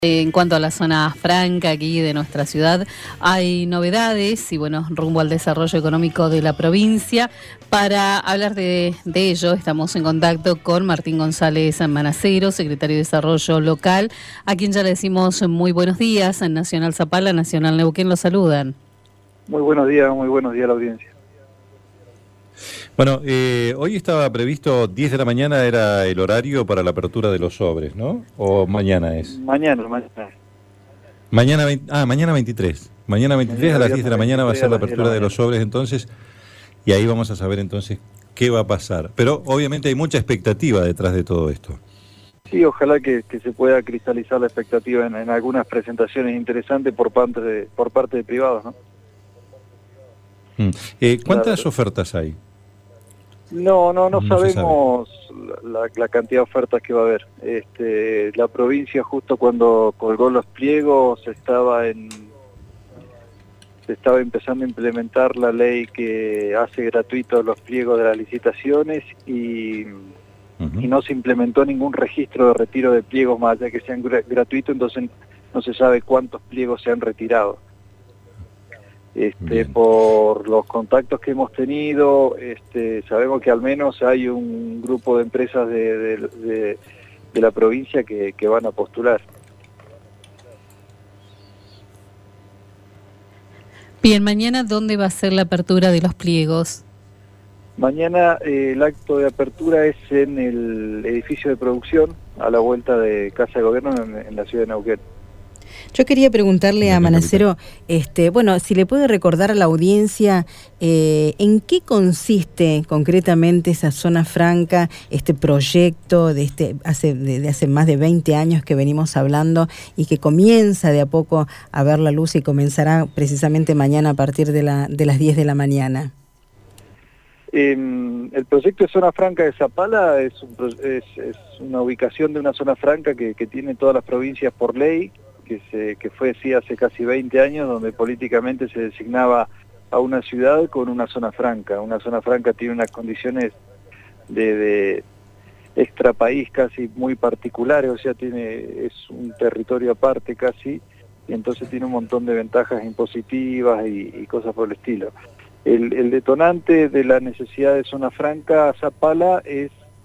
En cuanto a la zona franca aquí de nuestra ciudad, hay novedades y bueno, rumbo al desarrollo económico de la provincia. Para hablar de ello, estamos en contacto con Martín González Manacero, secretario de Desarrollo Local, a quien ya le decimos muy buenos días. En Nacional Zapala, Nacional Neuquén, lo saludan. Muy buenos días a la audiencia. Bueno, hoy estaba previsto 10 de la mañana, era el horario para la apertura de los sobres, ¿no? ¿O mañana es? Mañana. Mañana 23. Mañana 23 a las 10 de la mañana va a ser la apertura de los sobres entonces, y ahí vamos a saber entonces qué va a pasar. Pero obviamente hay mucha expectativa detrás de todo esto. Sí, ojalá que se pueda cristalizar la expectativa en algunas presentaciones interesantes por parte de privados, ¿no? ¿Cuántas ofertas hay? No sabemos la cantidad de ofertas que va a haber. La provincia, justo cuando colgó los pliegos, se estaba empezando a implementar la ley que hace gratuitos los pliegos de las licitaciones y no se implementó ningún registro de retiro de pliegos más allá de que sean gratuitos, entonces no se sabe cuántos pliegos se han retirado. Por los contactos que hemos tenido, sabemos que al menos hay un grupo de empresas de la provincia que van a postular. Bien, mañana, ¿dónde va a ser la apertura de los pliegos? Mañana el acto de apertura es en el edificio de producción, a la vuelta de Casa de Gobierno en la ciudad de Neuquén. Yo quería preguntarle a Manacero, si le puede recordar a la audiencia en qué consiste concretamente esa zona franca, este proyecto de hace más de 20 años que venimos hablando y que comienza de a poco a ver la luz y comenzará precisamente mañana a partir de las 10 de la mañana. El proyecto de Zona Franca de Zapala es una ubicación de una zona franca que tiene todas las provincias por ley, que fue así hace casi 20 años, donde políticamente se designaba a una ciudad con una zona franca. Una zona franca tiene unas condiciones de extrapaís casi muy particulares, o sea, es un territorio aparte casi, y entonces tiene un montón de ventajas impositivas y cosas por el estilo. El detonante de la necesidad de zona franca Zapala es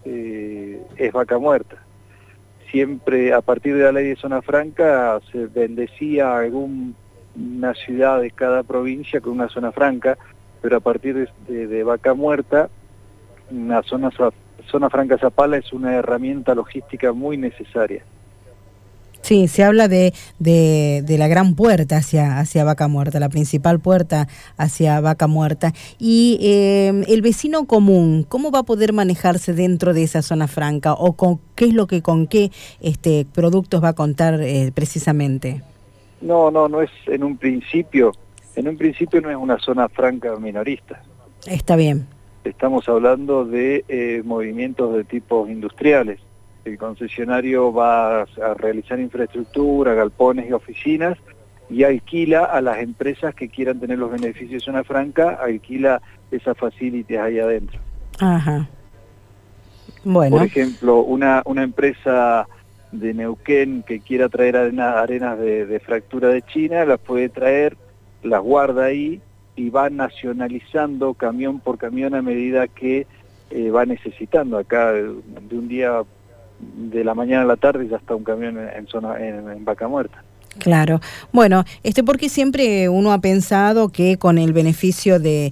Vaca Muerta. Siempre a partir de la ley de zona franca se bendecía a alguna ciudad de cada provincia con una zona franca, pero a partir de Vaca Muerta, una zona franca Zapala es una herramienta logística muy necesaria. Sí, se habla de la gran puerta hacia Vaca Muerta, la principal puerta hacia Vaca Muerta. Y el vecino común, ¿cómo va a poder manejarse dentro de esa zona franca? ¿O con qué productos va a contar precisamente? No es en un principio no es una zona franca minorista. Está bien. Estamos hablando de movimientos de tipos industriales. El concesionario va a realizar infraestructura, galpones y oficinas y alquila a las empresas que quieran tener los beneficios de zona franca, alquila esas facilities ahí adentro. Ajá. Bueno. Por ejemplo, una empresa de Neuquén que quiera traer arenas de fractura de China, las puede traer, las guarda ahí y va nacionalizando camión por camión a medida que va necesitando. Acá de un día de la mañana a la tarde ya está un camión en Vaca Muerta. Claro. Bueno, porque siempre uno ha pensado que con el beneficio de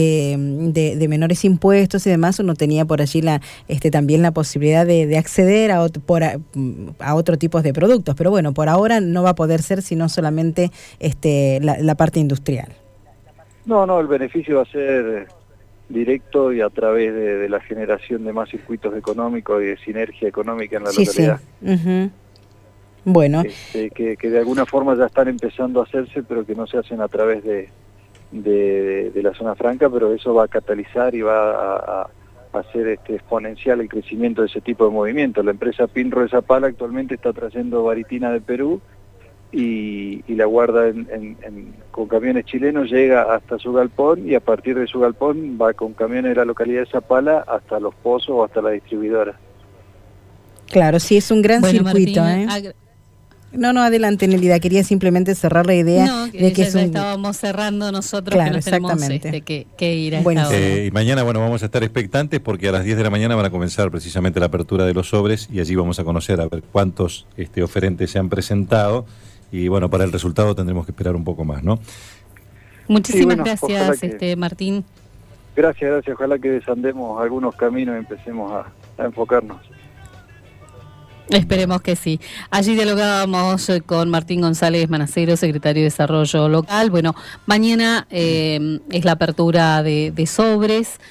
menores impuestos y demás, uno tenía por allí también la posibilidad de acceder a otro tipo de productos. Pero bueno, por ahora no va a poder ser sino solamente la parte industrial. No, el beneficio va a ser directo y a través de la generación de más circuitos económicos y de sinergia económica en la localidad. Sí. Bueno. Que de alguna forma ya están empezando a hacerse, pero que no se hacen a través de la zona franca, pero eso va a catalizar y va a hacer exponencial el crecimiento de ese tipo de movimientos. La empresa Pinro de Zapala actualmente está trayendo varitina de Perú y la guarda con camiones chilenos, llega hasta su galpón y a partir de su galpón va con camiones de la localidad de Zapala hasta los pozos o hasta la distribuidora. Claro, sí, es un gran circuito. Martín, No, adelante, Nelida. Quería simplemente cerrar la idea de que ya estábamos cerrando nosotros, claro, que nos tenemos que ir a esta hora. Y mañana, vamos a estar expectantes porque a las 10 de la mañana van a comenzar precisamente la apertura de los sobres y allí vamos a conocer a ver cuántos oferentes se han presentado y bueno, para el resultado tendremos que esperar un poco más, ¿no? Muchísimas gracias, Martín. Gracias. Ojalá que desandemos algunos caminos y empecemos a enfocarnos. Esperemos que sí. Allí dialogábamos con Martín González Manacero, secretario de Desarrollo Local. Bueno, mañana es la apertura de sobres.